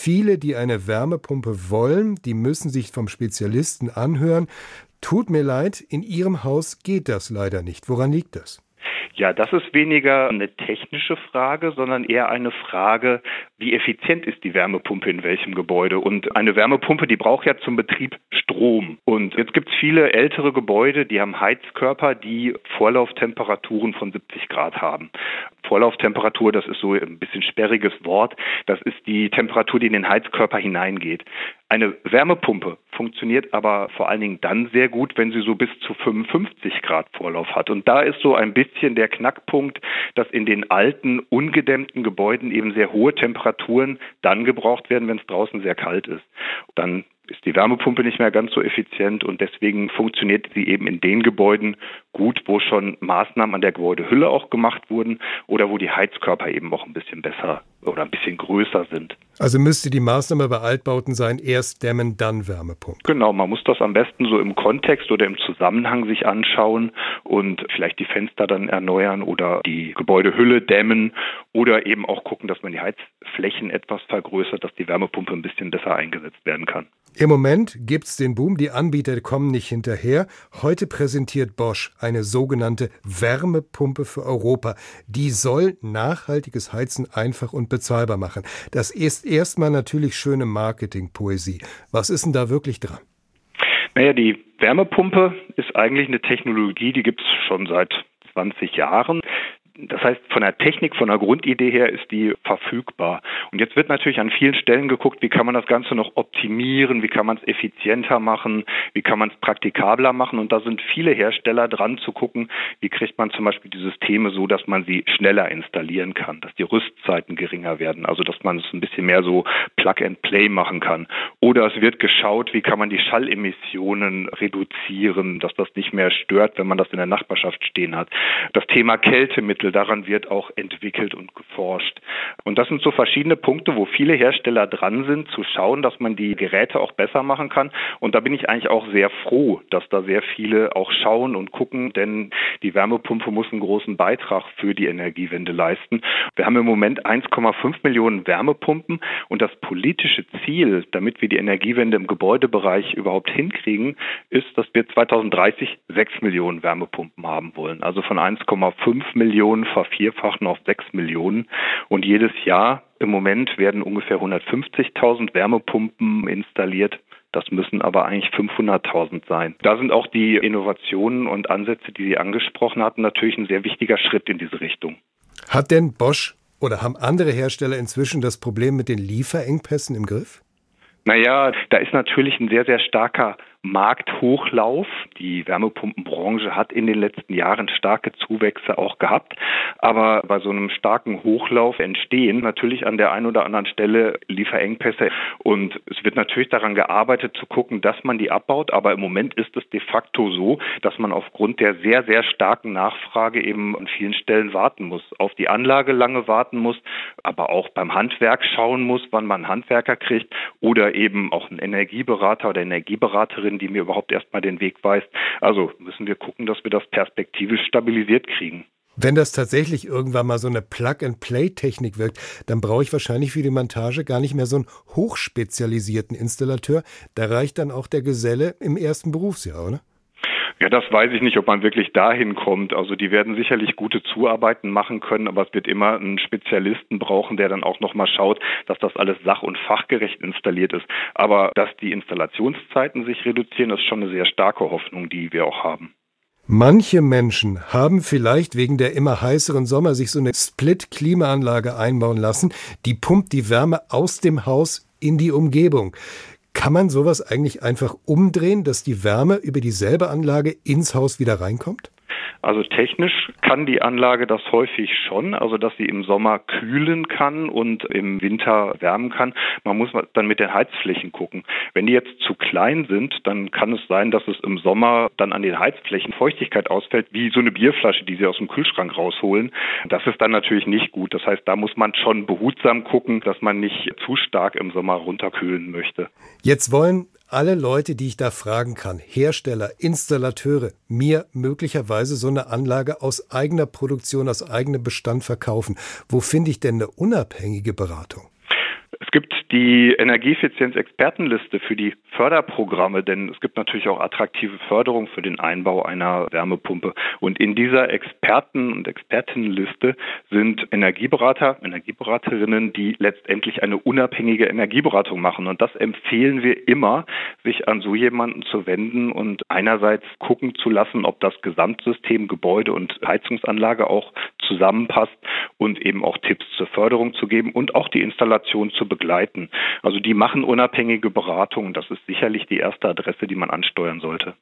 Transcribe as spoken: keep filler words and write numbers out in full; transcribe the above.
Viele, die eine Wärmepumpe wollen, die müssen sich vom Spezialisten anhören. Tut mir leid, in Ihrem Haus geht das leider nicht. Woran liegt das? Ja, das ist weniger eine technische Frage, sondern eher eine Frage, wie effizient ist die Wärmepumpe in welchem Gebäude? Und eine Wärmepumpe, die braucht ja zum Betrieb Strom. Und jetzt gibt es viele ältere Gebäude, die haben Heizkörper, die Vorlauftemperaturen von siebzig Grad haben. Vorlauftemperatur, das ist so ein bisschen sperriges Wort, das ist die Temperatur, die in den Heizkörper hineingeht. Eine Wärmepumpe funktioniert aber vor allen Dingen dann sehr gut, wenn sie so bis zu fünfundfünfzig Grad Vorlauf hat. Und da ist so ein bisschen der Knackpunkt, dass in den alten, ungedämmten Gebäuden eben sehr hohe Temperaturen dann gebraucht werden, wenn es draußen sehr kalt ist. Dann ist die Wärmepumpe nicht mehr ganz so effizient und deswegen funktioniert sie eben in den Gebäuden gut, wo schon Maßnahmen an der Gebäudehülle auch gemacht wurden oder wo die Heizkörper eben auch ein bisschen besser oder ein bisschen größer sind. Also müsste die Maßnahme bei Altbauten sein, erst dämmen, dann Wärmepumpe. Genau, man muss das am besten so im Kontext oder im Zusammenhang sich anschauen und vielleicht die Fenster dann erneuern oder die Gebäudehülle dämmen oder eben auch gucken, dass man die Heizflächen etwas vergrößert, dass die Wärmepumpe ein bisschen besser eingesetzt werden kann. Im Moment gibt's den Boom, die Anbieter kommen nicht hinterher. Heute präsentiert Bosch eine sogenannte Wärmepumpe für Europa. Die soll nachhaltiges Heizen einfach und bezahlbar machen. Das ist erstmal natürlich schöne Marketingpoesie. Was ist denn da wirklich dran? Naja, die Wärmepumpe ist eigentlich eine Technologie, die gibt's schon seit zwanzig Jahren. Das heißt, von der Technik, von der Grundidee her ist die verfügbar. Und jetzt wird natürlich an vielen Stellen geguckt, wie kann man das Ganze noch optimieren, wie kann man es effizienter machen, wie kann man es praktikabler machen. Und da sind viele Hersteller dran zu gucken, wie kriegt man zum Beispiel die Systeme so, dass man sie schneller installieren kann, dass die Rüstzeiten geringer werden, also dass man es ein bisschen mehr so Plug and Play machen kann. Oder es wird geschaut, wie kann man die Schallemissionen reduzieren, dass das nicht mehr stört, wenn man das in der Nachbarschaft stehen hat. Das Thema Kältemittel, daran wird auch entwickelt und geforscht. Und das sind so verschiedene Punkte, wo viele Hersteller dran sind, zu schauen, dass man die Geräte auch besser machen kann. Und da bin ich eigentlich auch sehr froh, dass da sehr viele auch schauen und gucken, denn die Wärmepumpe muss einen großen Beitrag für die Energiewende leisten. Wir haben im Moment eins Komma fünf Millionen Wärmepumpen und das politische Ziel, damit wir die Energiewende im Gebäudebereich überhaupt hinkriegen, ist, dass wir zweitausenddreißig sechs Millionen Wärmepumpen haben wollen. Also von eins Komma fünf Millionen vervierfachen auf sechs Millionen. Und jedes Jahr im Moment werden ungefähr hundertfünfzigtausend Wärmepumpen installiert. Das müssen aber eigentlich fünfhunderttausend sein. Da sind auch die Innovationen und Ansätze, die Sie angesprochen hatten, natürlich ein sehr wichtiger Schritt in diese Richtung. Hat denn Bosch oder haben andere Hersteller inzwischen das Problem mit den Lieferengpässen im Griff? Naja, da ist natürlich ein sehr, sehr starker Markthochlauf. Die Wärmepumpenbranche hat in den letzten Jahren starke Zuwächse auch gehabt. Aber bei so einem starken Hochlauf entstehen natürlich an der einen oder anderen Stelle Lieferengpässe. Und es wird natürlich daran gearbeitet, zu gucken, dass man die abbaut. Aber im Moment ist es de facto so, dass man aufgrund der sehr, sehr starken Nachfrage eben an vielen Stellen warten muss. Auf die Anlage lange warten muss, aber auch beim Handwerk schauen muss, wann man einen Handwerker kriegt oder eben auch einen Energieberater oder Energieberaterin, die mir überhaupt erstmal den Weg weist. Also müssen wir gucken, dass wir das perspektivisch stabilisiert kriegen. Wenn das tatsächlich irgendwann mal so eine Plug-and-Play-Technik wirkt, dann brauche ich wahrscheinlich für die Montage gar nicht mehr so einen hochspezialisierten Installateur. Da reicht dann auch der Geselle im ersten Berufsjahr, oder? Ja, das weiß ich nicht, ob man wirklich dahin kommt. Also die werden sicherlich gute Zuarbeiten machen können, aber es wird immer einen Spezialisten brauchen, der dann auch nochmal schaut, dass das alles sach- und fachgerecht installiert ist. Aber dass die Installationszeiten sich reduzieren, ist schon eine sehr starke Hoffnung, die wir auch haben. Manche Menschen haben vielleicht wegen der immer heißeren Sommer sich so eine Split-Klimaanlage einbauen lassen. Die pumpt die Wärme aus dem Haus in die Umgebung. Kann man sowas eigentlich einfach umdrehen, dass die Wärme über dieselbe Anlage ins Haus wieder reinkommt? Also technisch kann die Anlage das häufig schon, also dass sie im Sommer kühlen kann und im Winter wärmen kann. Man muss dann mit den Heizflächen gucken. Wenn die jetzt zu klein sind, dann kann es sein, dass es im Sommer dann an den Heizflächen Feuchtigkeit ausfällt, wie so eine Bierflasche, die sie aus dem Kühlschrank rausholen. Das ist dann natürlich nicht gut. Das heißt, da muss man schon behutsam gucken, dass man nicht zu stark im Sommer runterkühlen möchte. Jetzt wollen alle Leute, die ich da fragen kann, Hersteller, Installateure, mir möglicherweise so eine Anlage aus eigener Produktion, aus eigenem Bestand verkaufen. Wo finde ich denn eine unabhängige Beratung? Es gibt die Energieeffizienz-Expertenliste für die Förderprogramme, denn es gibt natürlich auch attraktive Förderung für den Einbau einer Wärmepumpe. Und in dieser Experten- und Expertinnenliste sind Energieberater, Energieberaterinnen, die letztendlich eine unabhängige Energieberatung machen. Und das empfehlen wir immer, sich an so jemanden zu wenden und einerseits gucken zu lassen, ob das Gesamtsystem Gebäude und Heizungsanlage auch zusammenpasst und eben auch Tipps zur Förderung zu geben und auch die Installation zu begleiten. Also die machen unabhängige Beratungen. Das ist sicherlich die erste Adresse, die man ansteuern sollte.